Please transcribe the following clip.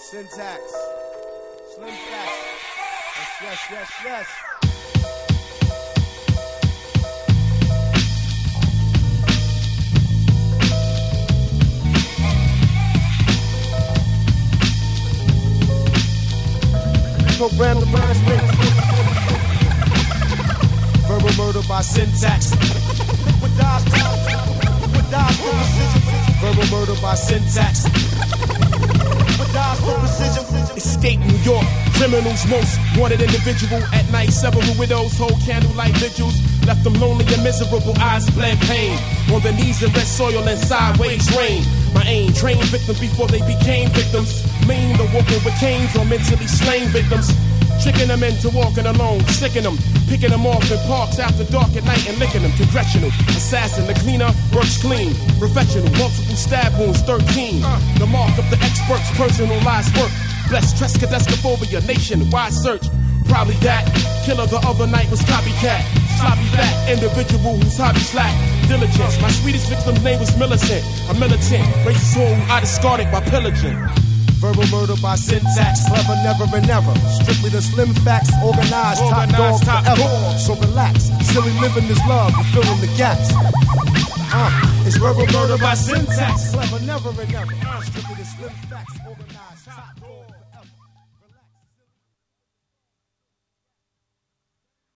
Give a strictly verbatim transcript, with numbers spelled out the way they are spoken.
Syntax, Slim Facts. Yes, yes, yes, yes. Program the rhymes mix. Verbal murder by syntax. Verbal murder by syntax. Escape New York, criminals most wanted individual. At night, several widows hold candlelight vigils. Left them lonely and miserable, eyes bled pain. On their knees in red soil and sideways rain. My aim, train victims before they became victims. Mean the walking with canes or mentally slain victims. Tricking them into walking alone, sicking them, picking them off in parks after dark at night and licking them. Congressional assassin, the cleaner works clean. Professional, multiple stab wounds, thirteen. The mark of the expert's personalized work. Blessed Trescadescophobia, nationwide search. Probably that killer the other night was copycat. Sloppy fat individual whose hobby slack. Diligence. My sweetest victim's name was Millicent. A militant, racist soul I discarded by pillaging. Verbal murder by syntax, clever never and never. Strictly the Slim Facts, organized, organized top dog top forever. Dog. So relax, silly living is love, and filling the gaps. Uh, it's verbal murder by syntax, clever never and never. Strictly the Slim Facts, organized, top dog.